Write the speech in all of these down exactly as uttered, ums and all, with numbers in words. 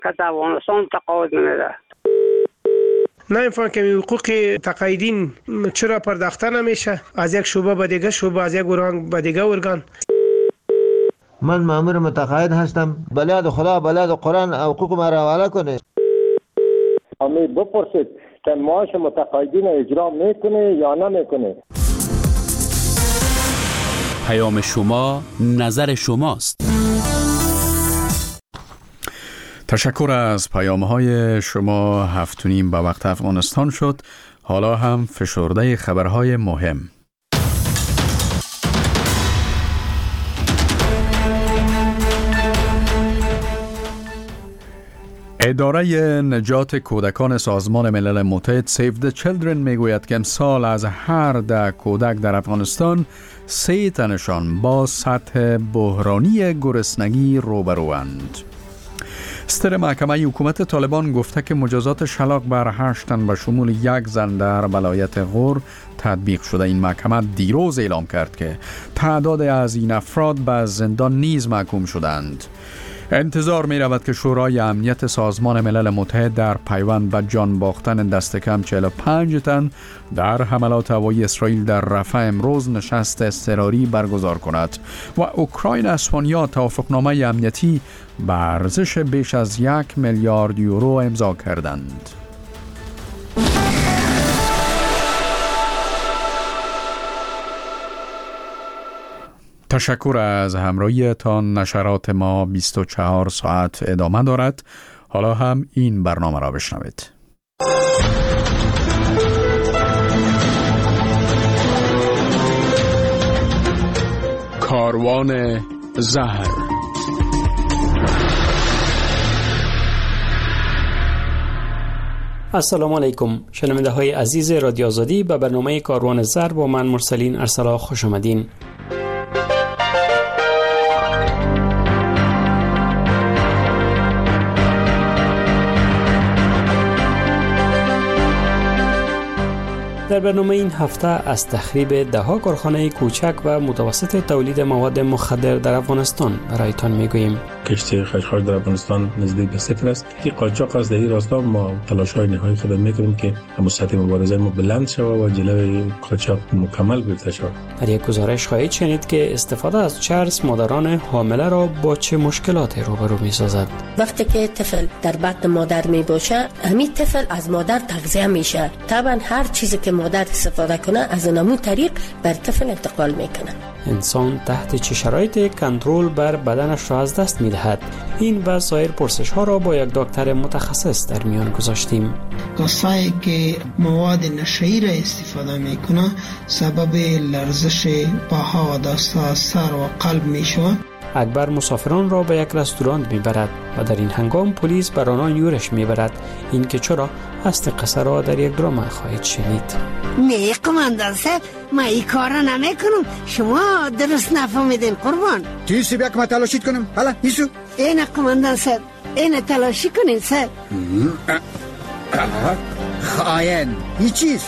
که افغانستان تقاعد نمیده. نمیفهم که حقوق تقاعدین چرا پرداخته نمیشه از یک شعبه به دیگه شعبه، از یک ارگان به دیگه ارگان. من مامور متقاعد هستم، بلاد خدا بلاد قرآن حقوق ما را حواله کنه. امی بپرسید که معاش متقاعدین اجرا میکنه یا نمیکنه. پیام شما نظر شماست. تشکر از پیام‌های شما. هفت و نیم به وقت افغانستان شد. حالا هم فشرده خبرهای مهم. اداره نجات کودکان سازمان ملل متحد سیو د چیلدرن میگوید که امسال از هر ده کودک در افغانستان سه تنشان با سطح بحرانی گرسنگی روبروند. صدر محکمه حکومت طالبان گفته که مجازات شلاق بر هشت تن به شمول یک زن در ولایت غور تطبیق شده. این محکمه دیروز اعلام کرد که تعداد از این افراد به زندان نیز محکوم شدند. انتظار می رود که شورای امنیت سازمان ملل متحد در پیوند به جان باختن دست کم چهل و پنج تن در حملات هوایی اسرائیل در رفح امروز نشست اضطراری برگزار کند و اوکراین اسپانیا توافقنامه امنیتی به ارزش بیش از یک میلیارد یورو امضا کردند. تشکر از همراهیتان. نشرات ما بیست و چهار ساعت ادامه دارد. حالا هم این برنامه را بشنوید. کاروان زهر. السلام علیکم شنونده های عزیز رادیو آزادی، به برنامه کاروان زهر با من مرسلین ارسلا خوش آمدین. در برنامه این هفته از تخریب ده‌ها کارخانه کوچک و متوسط تولید مواد مخدر در افغانستان برایتان میگوییم. کشتی خشخاش در افغانستان نزدیک به صفر است. این قاچاق از در این راستا ما تلاش‌های نهایی خود می‌کنیم که هم سطح مبارزه ما بلند شود و جلوی قاچاق مکمل گرفته شود. در یک گزارش خواهید شنید که استفاده از چرس مادران حامله را با چه مشکلاتی روبرو می‌سازد. وقتی که طفل در بطن مادر میباشه، همین طفل از مادر تغذیه میشه. طبعا هر چیزی که مادر استفاده کنه از همون طریق بر طفل انتقال میکنه. انسان تحت چه شرایطی کنترل بر بدنش را از دست میدهد؟ این و سایر پرسش ها را با یک دکتر متخصص در میان گذاشتیم. کسایی که مواد نشئی را استفاده میکنه سبب لرزش پاها و دستها، سر و قلب میشوند. اکبر مسافران را به یک رستوران میبرد و در این هنگام پلیس بر آنان یورش میبرد. این که چرا اصل قصه را در یک درام خواهید شنید. نه قماندان صاحب، ما این کارا نمیکنم، شما درست نفهمیدین قربان. چیزی بیا که ما تلاشید کنم؟ حالا ایسو این قماندان صاحب، این تلاشی کنین صاحب. خائن هیچ چیز.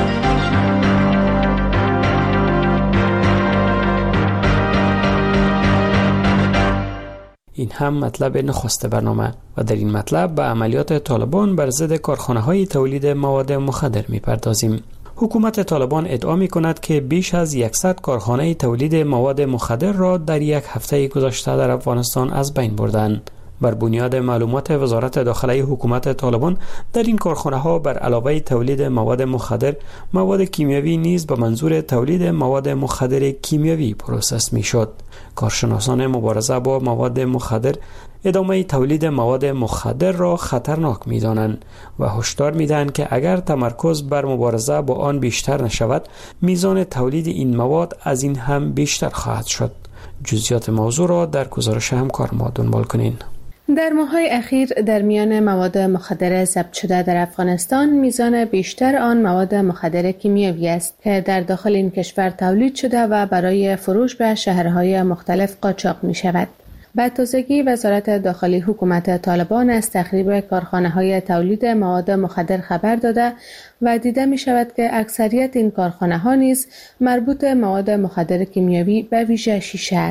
این هم مطلب نخست برنامه و در این مطلب به عملیات طالبان بر ضد کارخانه‌های تولید مواد مخدر می‌پردازیم. حکومت طالبان ادعا می‌کند که بیش از صد کارخانه تولید مواد مخدر را در یک هفته گذشته در افغانستان از بین بردند. بر بنیاد معلومات وزارت داخلی حکومت طالبان، در این کارخانه‌ها بر علاوه تولید مواد مخدر، مواد کیمیاوی نیز به منظور تولید مواد مخدر کیمیاوی پروسس می‌شد. کارشناسان مبارزه با مواد مخدر ادامه تولید مواد مخدر را خطرناک می‌دانند و هشدار می‌دهند که اگر تمرکز بر مبارزه با آن بیشتر نشود، میزان تولید این مواد از این هم بیشتر خواهد شد. جزئیات موضوع را در گزارش همکار ما دنبال کنین. در ماه‌های اخیر در میان مواد مخدر ضبط شده در افغانستان میزان بیشتر آن مواد مخدر کیمیایی است که در داخل این کشور تولید شده و برای فروش به شهرهای مختلف قاچاق می شود. به تازگی وزارت داخلی حکومت طالبان از تخریب کارخانه‌های تولید مواد مخدر خبر داده و دیده می شود که اکثریت این کارخانه‌ها نیز مربوط مواد مخدر کیمیاوی به ویژه شیشه است.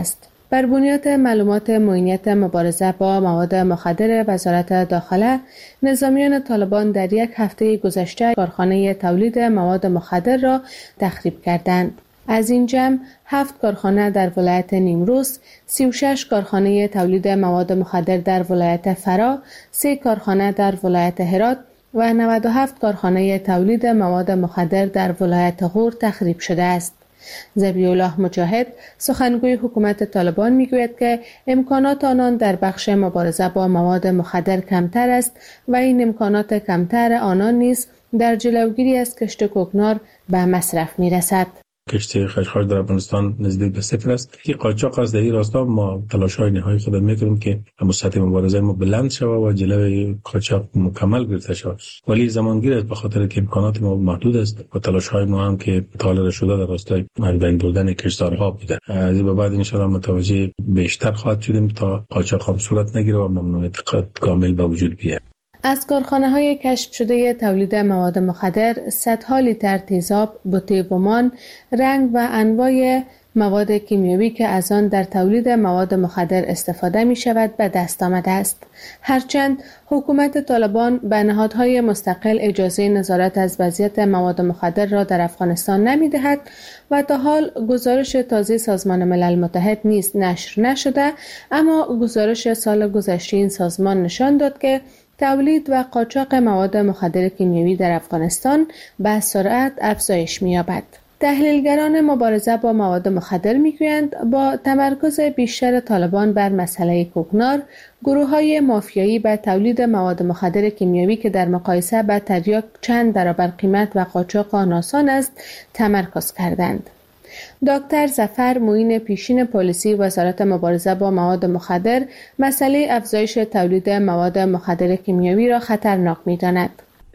بر بنیاد معلومات معینیت مبارزه با مواد مخدر وزارت داخله، نظامیان طالبان در یک هفته گذشته کارخانه تولید مواد مخدر را تخریب کردند. از این جمع هفت کارخانه در ولایت نیمروز، سی و شش کارخانه تولید مواد مخدر در ولایت فرا، سه کارخانه در ولایت هرات و نود و هفت کارخانه تولید مواد مخدر در ولایت غور تخریب شده است. ذبیح الله مجاهد، سخنگوی حکومت طالبان، میگوید که امکانات آنان در بخش مبارزه با مواد مخدر کمتر است و این امکانات کمتر آنان نیز در جلوگیری از کشت کوکنار به مصرف میرسد. کشت خشخاش در افغانستان نزدیک به صفر است. این قاچاق از در این راستا ما تلاش‌های نهایی خود میکنیم که سطح مبارزه ما بلند شود و جلوی قاچاق مکمل گرفته شود. ولی زمانگیر است به خاطر که امکانات ما محدود است و تلاش‌های ما هم که طالب شده در راستای بین بردن کشتزارها بوده. از این به بعد ان شاء الله متوجه بیشتر خواهد شدیم تا قاچاق هم صورت نگیره و ممنوعیت کامل به وجود بیاید. از کارخانه‌های کشف شده تولید مواد مخدر، صدها لیتر تیزاب، بوتیومان، رنگ و انواع مواد کیمیایی که از آن در تولید مواد مخدر استفاده می شود به دست آمده است. هرچند حکومت طالبان به نهادهای مستقل اجازه نظارت از وضعیت مواد مخدر را در افغانستان نمی دهد و تا حال گزارش تازه سازمان ملل متحد نیز نشر نشده، اما گزارش سال گذشته این سازمان نشان داد که تولید و قاچاق مواد مخدر کیمیایی در افغانستان به سرعت افزایش می‌یابد. تحلیلگران مبارزه با مواد مخدر می‌گویند با تمرکز بیشتر طالبان بر مسئله کوکنار، گروه‌های مافیایی به تولید مواد مخدر کیمیایی که در مقایسه با تریاک چند برابر قیمت و قاچاق آن آسان است، تمرکز کردند. دکتر ظفر معین پیشین پلیسی وزارت مبارزه با مواد مخدر مسئله افزایش تولید مواد مخدر کیمیایی را خطرناک می‌داند.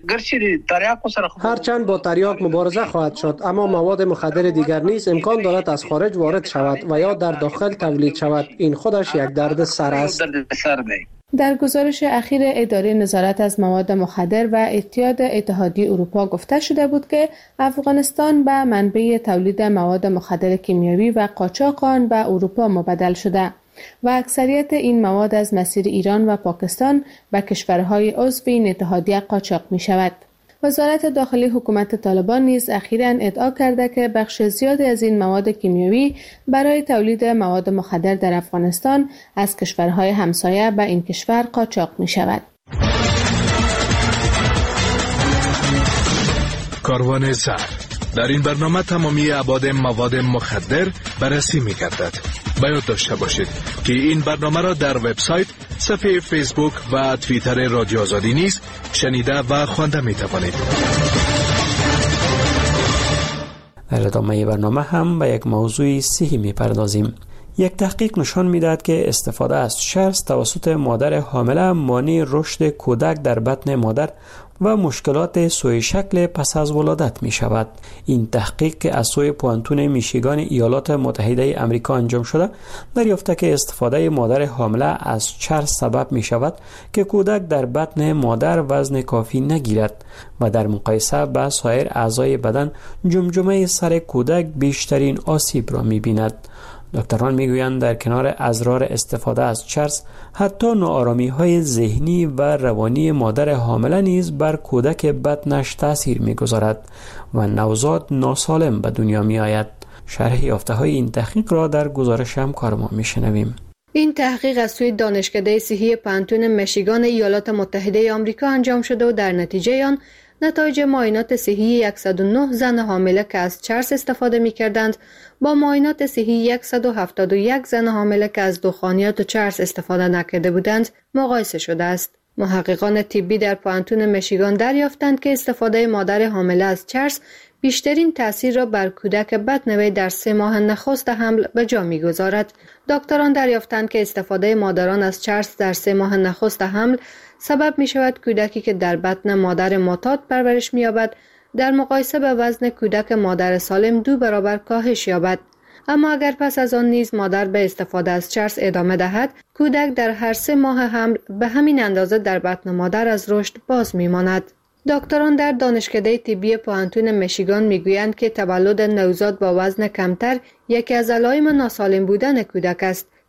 هرچند با تریاک مبارزه خواهد شد، اما مواد مخدر دیگر نیز امکان دارد از خارج وارد شود و یا در داخل تولید شود. این خودش یک درد سر است. در گزارش اخیر اداره نظارت از مواد مخدر و اتحاد اتحادیه اروپا گفته شده بود که افغانستان به منبع تولید مواد مخدر کیمیایی و قاچاق آن به اروپا مبادل شده و اکثریت این مواد از مسیر ایران و پاکستان به کشورهای عضو این اتحادیه قاچاق می شود. وزارت داخلی حکومت طالبان نیز اخیراً ادعا کرده که بخش زیادی از این مواد کیمیایی برای تولید مواد مخدر در افغانستان از کشورهای همسایه به این کشور قاچاق می شود. کاروان سر در این برنامه تمامی ابعاد مواد مخدر بررسی می گردد. باید داشته باشید که این برنامه را در وبسایت، صفحه فیسبوک و توییتر رادیو آزادی نیز شنیده و خوانده می توانید. در ادامه برنامه هم به یک موضوع صحی می پردازیم. یک تحقیق نشان می‌دهد که استفاده از چرس توسط مادر حامله مانع رشد کودک در بطن مادر و مشکلات سوی شکل پس از ولادت می شود. این تحقیق که از سوی پوانتون میشیگان ایالات متحده آمریکا انجام شده، دریافته که استفاده مادر حامله از چرس سبب می شود که کودک در بطن مادر وزن کافی نگیرد و در مقایسه با سایر اعضای بدن جمجمه سر کودک بیشترین آسیب را می بیند. دکتران میگویند در کنار اضرار استفاده از چرس، حتی ناآرامی های ذهنی و روانی مادر حامله نیز بر کودک بطنش تاثیر میگذارد و نوزاد ناسالم به دنیا می آید. شرح یافته های این تحقیق را در گزارش همکار ما میشنویم. این تحقیق از سوی دانشکده صحی پانتون میشیگان ایالات متحده آمریکا انجام شده و در نتیجه آن نتایج معاینات صحی صد و نه زن حامله که از چرس استفاده می‌کردند با معاینات صحی صد و هفتاد و یک زن حامله که از دخانیات و چرس استفاده نکرده بودند مقایسه شده است. محققان طبی در پانتون میشیگان دریافتند که استفاده مادر حامله از چرس بیشترین تأثیر را بر کودک بطن وی در سه ماه نخست حمل به جا می‌گذارد. دکتران دریافتند که استفاده مادران از چرس در سه ماه نخست حمل سبب می شود کودکی که در بطن مادر معتاد پرورش می یابد در مقایسه به وزن کودک مادر سالم دو برابر کاهش یابد. اما اگر پس از آن نیز مادر به استفاده از چرس ادامه دهد، کودک در هر سه ماه حمل به همین اندازه در بطن مادر از رشد باز می ماند. دکتران در دانشکده طبی پوانتون میشیگان میگویند که تولد نوزاد با وزن کمتر یکی از علائم ناسالم بودن کودک است،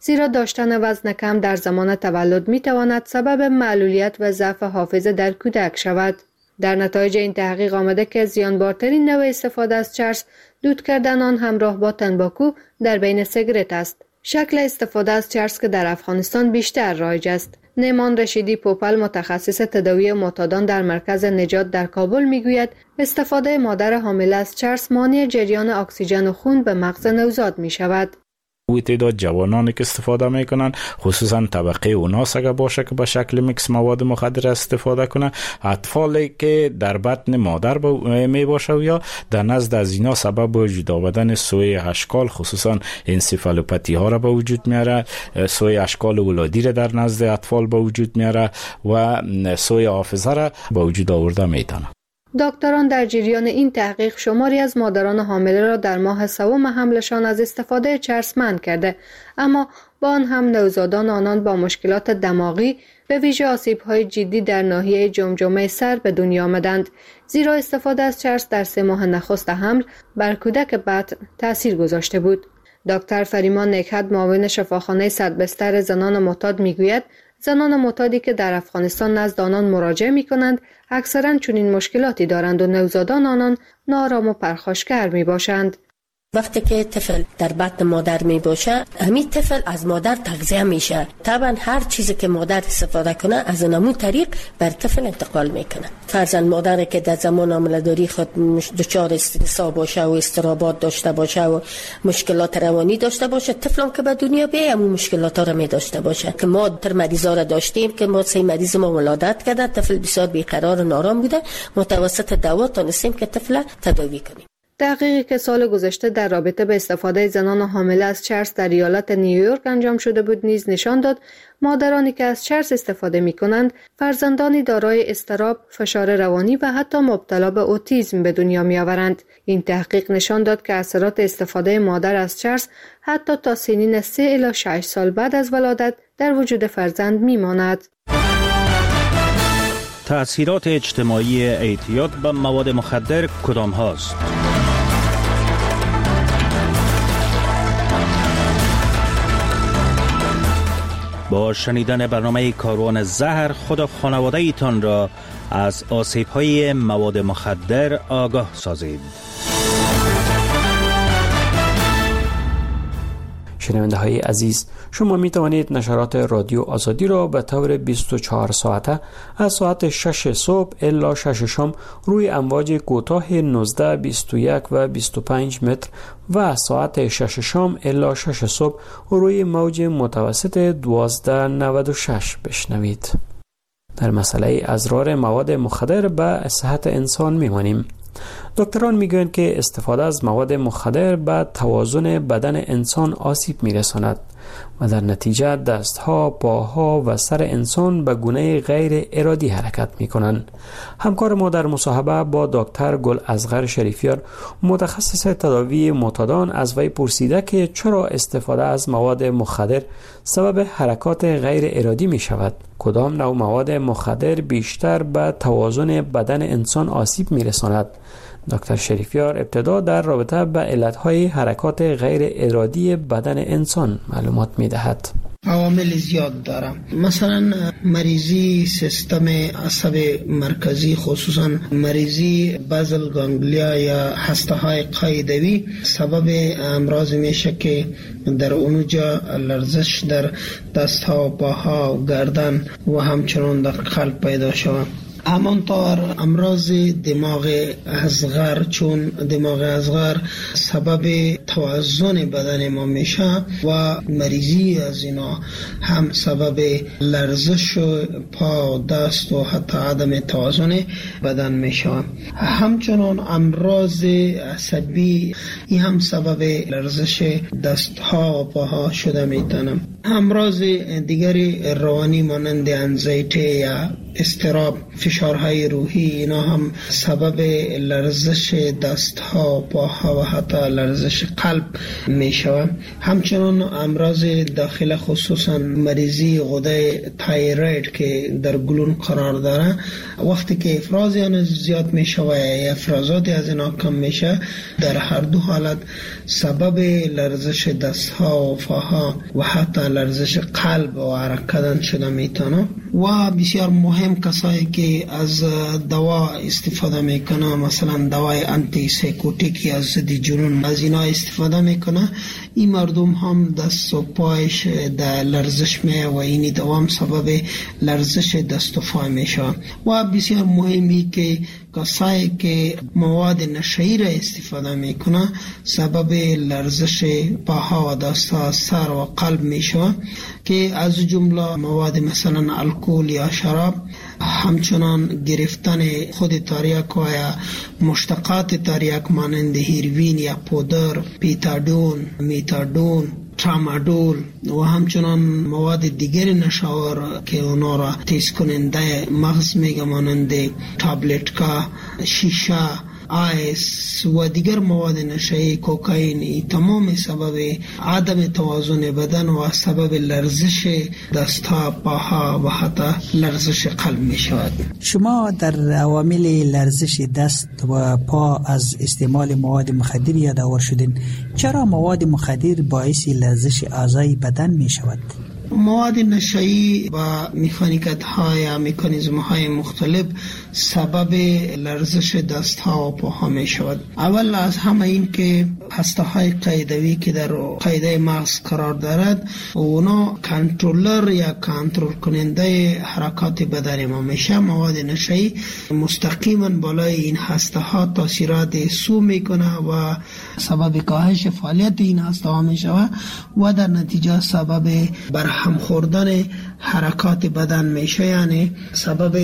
زیرا داشتن وزن کم در زمان تولد می تواند سبب معلولیت و ضعف حافظه در کودک شود. در نتایج این تحقیق آمده که زیانبارترین نوع استفاده از چرس دود کردن آن همراه با تنباکو در بین سیگارت است. شکل استفاده از چرس که در افغانستان بیشتر رایج است. نیمان رشیدی پوپل متخصص تداوی معتادان در مرکز نجات در کابل میگوید استفاده مادر حامله از چرس مانع جریان اکسیژن خون به مغز نوزاد می شود. وی تعداد جوانانی که استفاده میکنن، خصوصا طبقه اوناس اگر باشه که به شکل میکس مواد مخدر استفاده کنه، اطفالی که در بطن مادر می باشه یا در نزد از اینا سبب وجود آمدن سوی اشکال خصوصا انسفالوپاتی ها را به وجود میاره، سوی اشکال ولادی را در نزد اطفال به وجود میاره و سوی حافظه را به وجود آورده میتونه. دکتران در جریان این تحقیق شماری از مادران حامله را در ماه سوم حملشان از استفاده چرس منع کرده، اما با آن هم نوزادان آنان با مشکلات دماغی به ویژه آسیب‌های جدی در ناحیه جمجمه سر به دنیا آمدند، زیرا استفاده از چرس در سه ماه نخست حمل بر کودک بطن تأثیر گذاشته بود. دکتر فریمان نکهت معاون شفاخانه صدبستر زنان معتاد میگوید زنان معتادی که در افغانستان نزد آنان مراجعه می کنند اکثرا چنین مشکلاتی دارند و نوزادان آنان نارام و پرخاشگر می باشند. وقتی که طفل در بطن مادر می باشه، همین طفل از مادر تغذیه میشه. طبعا هر چیزی که مادر استفاده کنه از همون طریق بر طفل انتقال میکنه. فرضاً مادر که در زمان حامله‌داری خود دچار استرس باشه و اضطرابات داشته باشه و مشکلات روانی داشته باشه، طفلم که به دنیا بیاد همون مشکلات ها رو می داشته باشه. که ما تر مریضا را داشتیم که ما سه مریض ما ولادت کرده، طفل بسیار بیقرار و نارام بوده، متوسط دوا تونستیم که طفل تداوی کنیم. تحقیقی که سال گذشته در رابطه به استفاده زنان حامله از چرس در ایالت نیویورک انجام شده بود نیز نشان داد مادرانی که از چرس استفاده می کنند فرزندانی دارای اضطراب، فشار روانی و حتی مبتلا به اوتیسم به دنیا می آورند. این تحقیق نشان داد که اثرات استفاده مادر از چرس حتی تا سنین سه الی شش سال بعد از ولادت در وجود فرزند می ماند. تأثیرات اجتماعی اعتیاد به مواد مخدر کدام هاست؟ با شنیدن برنامه کاروان زهر خود و خانواده ایتان را از آسیب‌های مواد مخدر آگاه سازید. شنونده های عزیز، شما می توانید نشرات رادیو آزادی را به طور بیست و چهار ساعته از ساعت شش صبح الی شش شام روی امواج کوتاه نوزده، بیست و یک و بیست و پنج متر و از ساعت شش شام الی شش صبح روی موج متوسط دوازده نود و شش بشنوید. در مسئله اضرار مواد مخدر به صحت انسان میمانیم. دکتران میگویند که استفاده از مواد مخدر به توازن بدن انسان آسیب میرساند و در نتیجه دستها، پاها و سر انسان به گونه غیر ارادی حرکت میکنند. همکار ما در مصاحبه با دکتر گل اصغر شریفیار متخصص تداوی معتادان از وی پرسیده که چرا استفاده از مواد مخدر سبب حرکات غیر ارادی می شود؟ کدام نوع مواد مخدر بیشتر به توازن بدن انسان آسیب می رساند؟ دکتر شریفیار ابتدا در رابطه به علتهای حرکات غیر ارادی بدن انسان معلومات می دهد. عوامل زیاد دارم. مثلا مریضی سیستم عصب مرکزی، خصوصا مریضی بازل گانگلیا یا هسته های قاعدوی سبب امراض میشه که در اونجا لرزش در دست ها، پاها و گردن و همچنان در قلب پیدا شود. همانطور امراض دماغ اصغر، چون دماغ اصغر سبب توازن بدن ما میشه و مریضی از اینا هم سبب لرزش پا و دست و حتی عدم توازن بدن میشه. همچنان امراض عصبی این هم سبب لرزش دست ها و پاها شده میتونم. امراض دیگری روانی مانند انزایتی یا اضطراب، فشارهای روحی، اینا هم سبب لرزش دستها، پاها و حتی لرزش قلب می شود. همچنان امراض داخل، خصوصا مریضی غده تایروید که در گلون قرار داره، وقتی که افراز آن زیاد می شود یا افرازات از اینا کم می شود، در هر دو حالت سبب لرزش دستها و پاها و حتی لرزش قلب و حرکت شده میتونه. و بسیار مهم کسایی که از دوا استفاده میکنه، مثلا دوای آنتی سایکوتیکی از ضد جنون، از اینا استفاده میکنه، این مردم هم دست و پایش در لرزش می و این دوام سبب لرزش دست و پای میشه. و بسیار مهمی که کسایی که مواد نشه‌ای را استفاده میکنه سبب لرزش پاها و دستها، سر و قلب میشه، که از جمله مواد مثلا الکل یا شراب، همچنان گرفتن خود تریاک و یا مشتقات تریاک مانند هیروین یا پودر، پیتادون، میتادون، ترامادول و همچنان مواد دیگر نشاور که اونا را تیز کننده مغز میگه مانند تابلتکا، شیشه، آیس و دیگر مواد نشه‌ای، کوکائین، تمام سبب عدم توازن بدن و سبب لرزش دستها، پاها و حتی لرزش قلب می شود. شما در عوامل لرزش دست و پا از استعمال مواد مخدر یادآور شدین. چرا مواد مخدر باعث لرزش اعضای بدن می شود؟ مواد نشه‌ای با مکانیکت ها یا مکانیزم های مختلف سبب لرزش دست ها و پاها می شود. اول از همه این که هسته های قیدوی که در قیده مغز قرار دارد اونا کنترلر یا کنترل کننده حرکات بدن ما میشه. مواد نشه‌ای مستقیما بالای این هسته ها تاثیرات سو میکنه و سبب کاهش فعالیت این هسته ها میشه و در نتیجه سبب برهم خوردن حرکات بدن میشه، یعنی سبب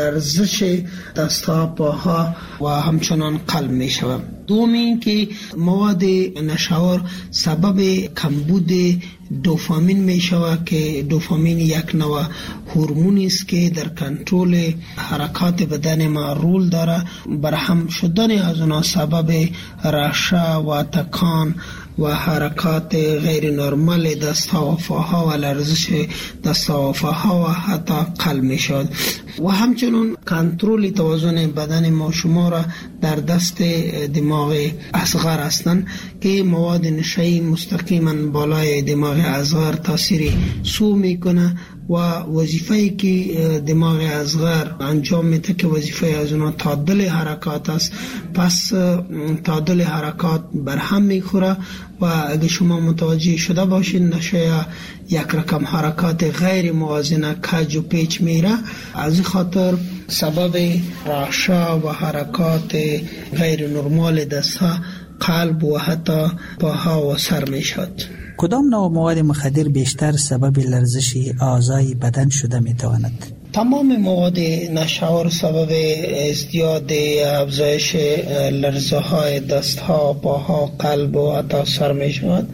لرزش دستها، پاها و همچنان قلب میشه. دوم این که مواد نشاور سبب کمبود دوپامین می شود که دوپامین یک نوع هورمونی است که در کنترل حرکات بدن ما رول داره. برهم شدن از اونها سبب رعشه و تکان و حرکات غیر نرمال دستها و پاها و لرزش دستها و پاها و حتی قلب می شود. و همچنین کنترل توازن بدن ما شما را در دست دماغ اصغر هستند که مواد نشه‌ای مستقیما بالای دماغ اصغر تاثیر سو میکنه و وظیفه‌ای که دماغ اصغر انجام میده که وظیفه از اونها تعادل حرکات است، پس تعادل حرکات برهم میخوره و اگه شما متوجه شده باشین نشه یک رقم حرکات غیر موازنه کج و پیچ میره، از خاطر سبب رعشه و حرکات غیر نرمال دستها، قلب و حتی پاها و سر میشد. کدام نوع مواد مخدر بیشتر سبب لرزش اعضای بدن شده میتواند؟ تمام مواد نشاور سبب ازدیاد افزایش لرزه های دست ها، پاها، قلب و حتی سر می شود.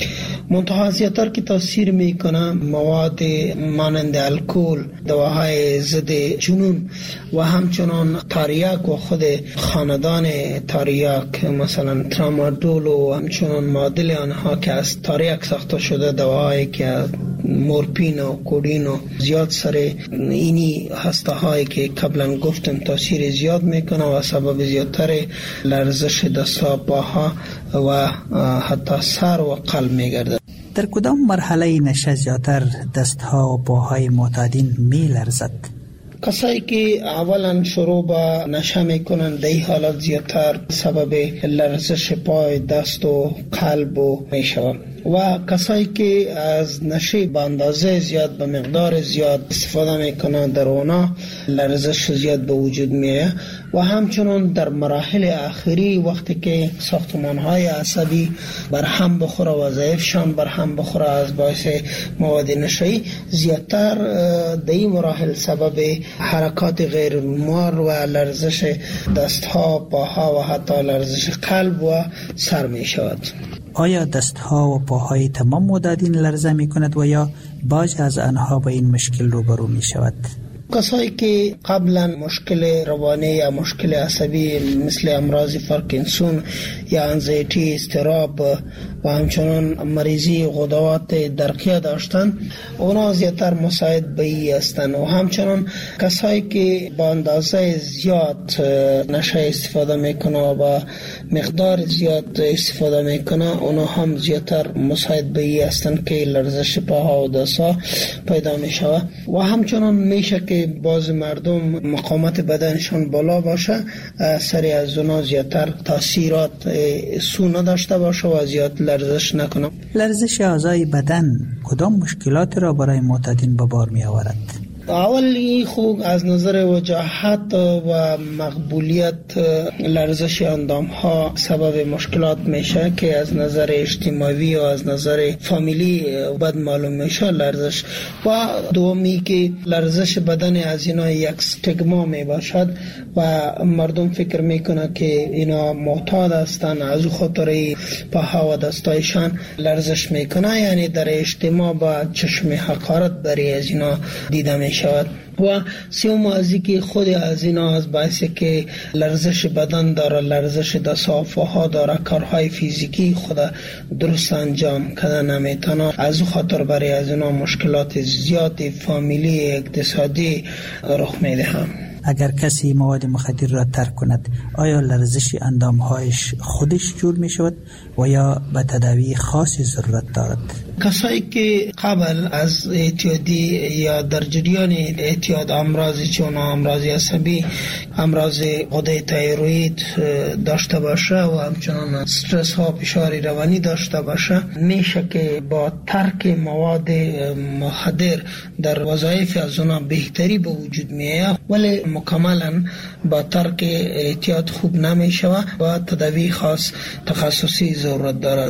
منتها زیادتر که تاثیر میکنه مواد مانند الکل، دواهای ضد جنون و همچنان تریاک و خود خاندان تریاک مثلا ترامادول و همچنان معادل آنها که از تریاک ساخته شده، دواهایی که مورفین و کدین و زیاد سر اینی هسته هایی که قبلا گفتم تاثیر زیاد میکنه و سبب زیادتر لرزش دستها، پاها و حتی سر و قلب میگرده. در کدام مرحله نشه زیادتر دستها و پاهای معتادین می لرزد؟ کسایی که اولا شروع با نشه میکنن در این حالت زیادتر سبب لرزش پای، دست و قلب و میشود. و کسایی که از نشه به اندازه زیاد به مقدار زیاد استفاده میکنن در اونا لرزش زیاد به وجود میه. و همچنان در مراحل آخری وقتی که ساختمان‌های عصبی برهم بخوره و ضعیفشان برهم بخوره از باعث مواد نشه‌ای، زیادتر در این مراحل سبب حرکات غیر نرمال و لرزش دستها، پاها و حتی لرزش قلب و سر می شود. آیا دستها و پاهای تمام معتادین لرزه می کند و یا بعضی از آنها با این مشکل روبرو می شود؟ کسایی که قبلا مشکل روانی یا مشکل عصبی مثل امراض پارکینسون یا انزایتی، اضطراب و همچنان مریضی غدوات درقیه داشتن، اونا زیادتر مساعد به ای هستند. و همچنان کسایی که با اندازه زیاد نشه استفاده میکنه و مقدار زیاد استفاده میکنه، اونا هم زیادتر مساعد به ای هستند که لرزش پاها و دستها پیدا میشوه. و همچنان میشه که باز مردم مقاومت بدنشان بالا باشه، سری از اونا زیادتر تاثیرات سو نداشته باشه و زیاد لرزش نکنه. لرزش اعضای بدن کدام مشکلات را برای معتادین به بار می آورد؟ اولی خوب از نظر وجاهت و مقبولیت لرزش اندام ها سبب مشکلات میشه که از نظر اجتماعی و از نظر فامیلی بد معلوم میشه لرزش. و دومی که لرزش بدن از اینا یک استگما می باشد و مردم فکر میکنه که اینا معتاد هستن، از خاطر پاها و دستایشان لرزش میکنه، یعنی در اجتماع با چشم حقارت برای از اینا دیده میشه. شود. و سوم ازی که خود از اینا از باعثی که لرزش بدن داره، لرزش دست‌ها ها داره، کارهای فیزیکی خود درست انجام کردن نمیتونه، از خاطر برای از اینا مشکلات زیادی فامیلی اقتصادی رخ میدهم. اگر کسی مواد مخدر را ترک کند، آیا لرزش اندامهایش خودش جور می شود و یا به تداوی خاصی ضرورت دارد؟ کسایی که قبل از اعتیادی یا در جریان اعتیاد امراضی چون امراض عصبی، امراض غده تایروید داشته باشه و همچنان استرس ها، فشار روانی داشته باشه، میشه که با ترک مواد مخدر در وظایف از اونا بهتری به وجود میاد، ولی مکملا با ترک اعتیاد خوب نمیشه و تداوی خاص تخصصی ضرورت دارد.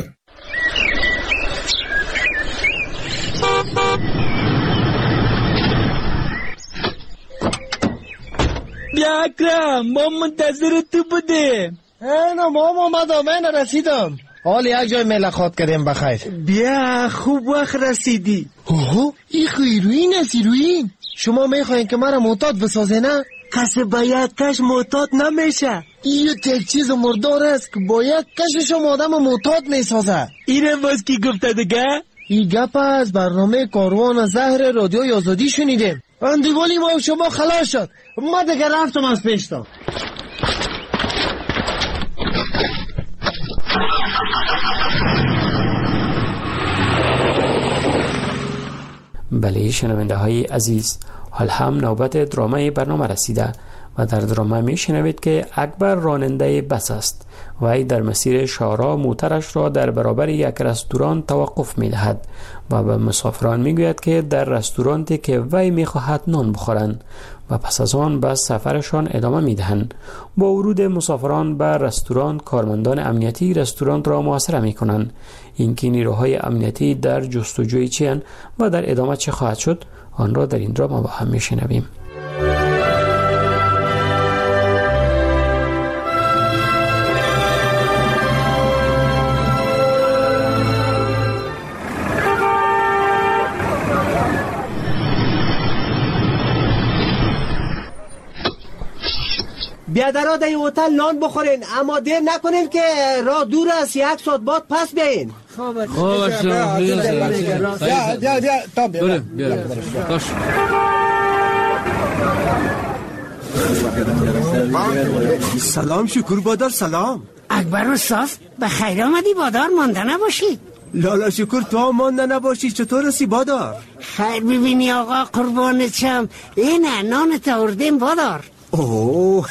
بیا اکرم، ما منتظر تو بودیم. اینا ما اومدم، من رسیدم. حال یک جای ملاقات کردیم بخیر. بیا خوب وقت رسیدی. اوه این هیروین است، هیروین. شما میخواین که مرا معتاد بسازه نه؟ کسی با یک کش معتاد نمیشه. این یک چیز مردار است که با یک کشش آدم معتاد میسازه. اینه باز کی گفته دیگه؟ این گپ از برنامه کاروان زهر رادیوی آزادی شنیدیم. اندیوالی ما شما خلاص شد، ما دیگه رفتم از پیشتا. بله شنونده های عزیز، حال هم نوبت درامه برنامه رسیده و در درامه می شنوید که اکبر راننده بس است و ای در مسیر شارع موترش را در برابر یک رستوران توقف می دهد و به مسافران می گوید که در رستورانتی که وی می خواهد نان بخورند و پس از آن به سفرشان ادامه می دهند. با ورود مسافران به رستوران، کارمندان امنیتی رستوران را محاصره می کنند. اینکه نیروهای امنیتی در جستجوی چی‌اند و در ادامه چه خواهد شد، آن را در این درام با هم می شنویم. بیادرها در این هتل نان بخورین، اما دیر نکنین که راه دور است، یک ساعت بعد پس بیاین. خوب است. بیا بیا بیا تا بیا. سلام شکر بادار، سلام. اکبر استاد به خیر آمدی بادار، مانده نباشی. لالا شکر تو هم مانده نباشی، چطور هستی بادار؟ خیر ببینی آقا قربانت شم، اینه نانت آوردیم بادار. اوه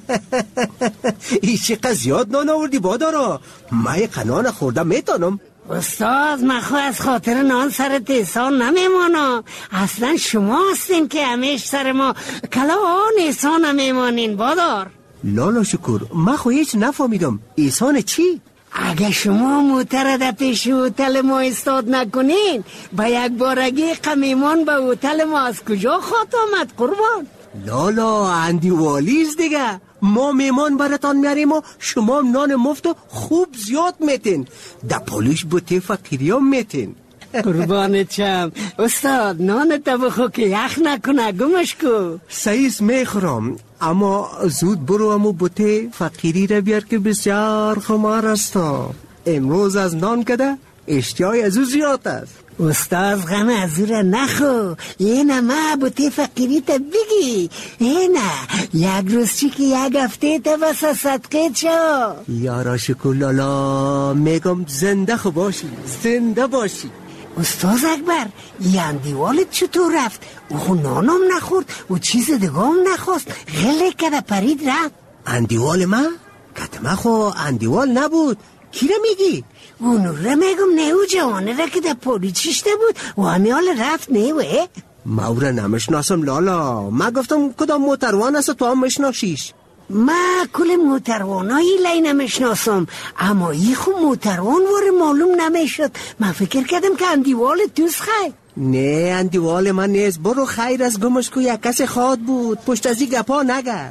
این چقدر زیاد نان آوردی بادارا، من یک نان خوردم میتونم. استاد من خواهد از خاطر نان سرت احسان نمیمانا، اصلا شما هستین که همیش سر ما کلا آن احسان نمیمانین بادار. لالا شکر من خواهد هیچ نفهمیدم، احسان چی؟ اگه شما موتر در پیش هتل ما استاد نکنین، با یک بارگی قمیمان به هتل ما از کجا خواهد آمد قربان؟ لالا اندی والیز دیگه، ما میمان براتان میاریم و شما نان مفت خوب زیاد میتین، در پولیش بوته فقیری هم میتین. قربانت شم استاد، نان بخو که یخ نکنه، گمش کو. سعیس میخورم، اما زود برو امو بوته فقیری را بیار که بسیار خمار است. امروز از نان کده اشتیای از او زیاد است. استاد غم از او را نخو، اینه ما بوته فقیری تا بگی. اینه یک روز چی که یک هفته تا بس صدقه چا. یارا شکلالا میگم زنده خو باشی، زنده باشی. استاد اکبر، این دیوالت چطور رفت؟ او خو نانم نخورد و چیز دیگه هم نخواست، غله کده پرید رفت. اندیوال ما؟ کتما خو اندیوال نبود. کی را میگی؟ اونو را میگم نه، او جوانه را که در پولی چشته بود و همی حال رفت نه وه. ما او را نمشناسم لالا، ما گفتم کدام موتروان است تو هم مشناسیش. ما کل موتروانایی لی نمیشناسم، اما ای خو موتروان واره معلوم نمیشد. من فکر کردم که اندیوال دوست خیر. نه اندیوال من نیست، برو خیر از گمش کو یک کس خواد بود، پشت از این گپا نگرد.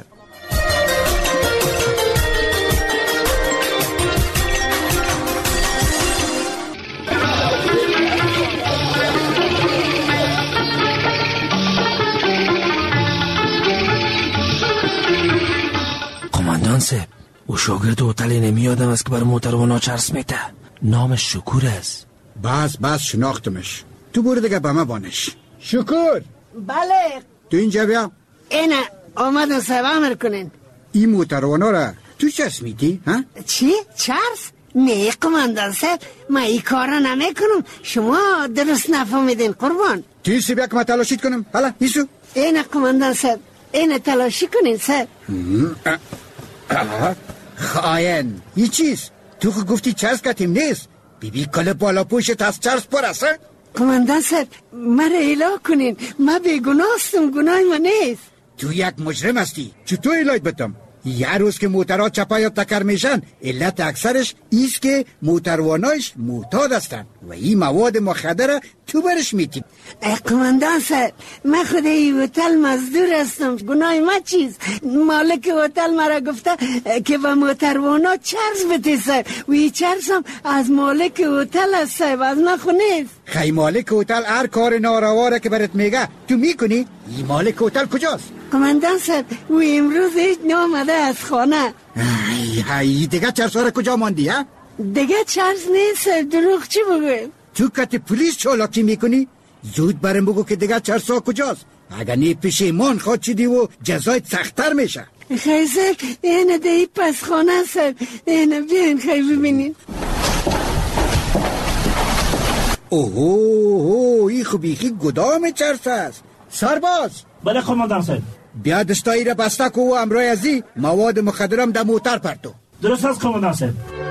قماندان صاحب، او شاگرد هتل نمیادم است که بر موتروانا چرس میته. نامش شکور است. بس بس شناختمش. تو برو دیگه به ما بانش. شکور. بله. تو اینجا بیا. اینه آمدن صاحب امر کنین. این موتروانا را تو چرس میتی؟ ها؟ چی؟ چرس؟ نه قماندان صاحب، ما این کار را نمی کنم. شما درست نفهمیدین قربان. تو سی بیا که ما تلاشید کنم. حالا ایسو. اینه قماندان صاحب، اینه تلاشی کنین صاحب. خاین این چیز؟ تو خود گفتی چرس کتیم نیست. بی بی کل بالا پوشت از چرس پر است. قماندان صاحب مرا اله کنین، ما بیگناستم، گناه من نیست. تو یک مجرم هستی، چطور الهیت بتم؟ یه روز که موترها چپا یا تکر میشن، علت اکثرش ایست که موتروانایش معتاد هستن و این مواد مخدر تو برش میتیم. قماندان صاحب، من خود این هتل مزدور هستم، گناه ما چیز؟ مالک هتل مرا گفته که با موتروانا چرس بده صاحب، و این چرس هم از مالک هتل است صاحب، از من خو نیست. خی مالک هتل هر کار نارواره که برات میگه تو میکنی؟ این مالک هتل کجاست؟ قماندان صاحب، او امروز هیچ نامده از خانه. ای های دیگه چرس ها را کجا ماندی ها؟ دیگه چرس نیست، دروغ چی بگویم؟ تو کت پلیس چالاکی میکنی؟ زود برم بگو که دیگه چرس ها کجاست؟ اگر نی پشیمان خواد چیدی و جزایت سختر میشه. خیلی صاحب، اینه دی پس خانه صاحب، اینه بیاین خیلی ببینین. اوه اوه این خوبیخی گدام چرس است. سرباز. بله قماندان صاحب. بیا دستایی را بسته کو و امرای ازی مواد مخدرم در موتر پرتو. درست است قماندان صاحب.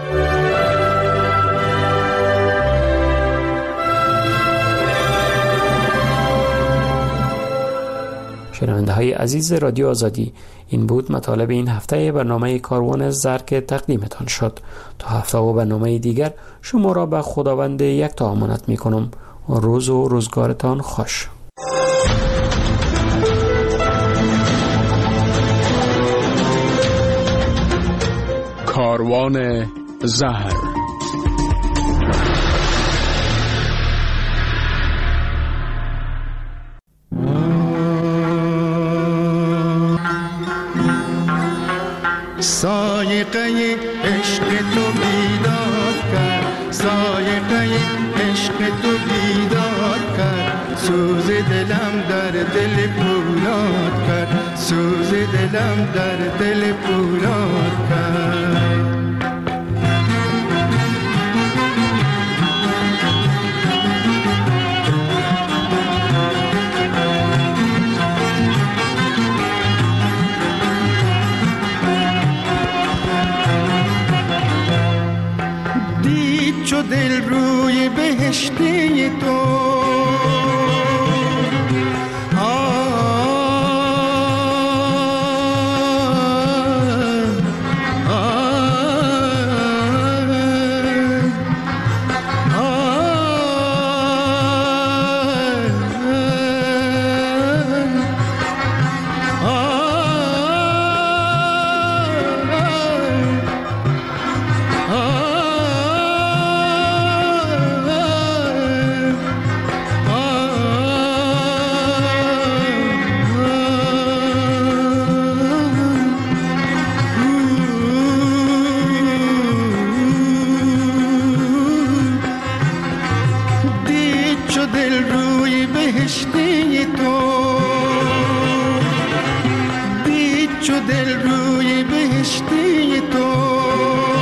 شنونده های عزیز رادیو آزادی، این بود مطالب این هفته برنامه کاروان زر که تقدیمتان شد. تا هفته و برنامه دیگر شما را به خداوند یک تا امانت می کنم. روز و روزگارتان خوش. کاروان زهر. سایقه عشق تو بیداد کرد، سایقه عشق تو بیداد کرد، سوز دلم در دل پولاد کرد، سوز دلم در دل پولاد کرد. چو دل روی بهشتی تو آه آه چو دل روی بهشتی تو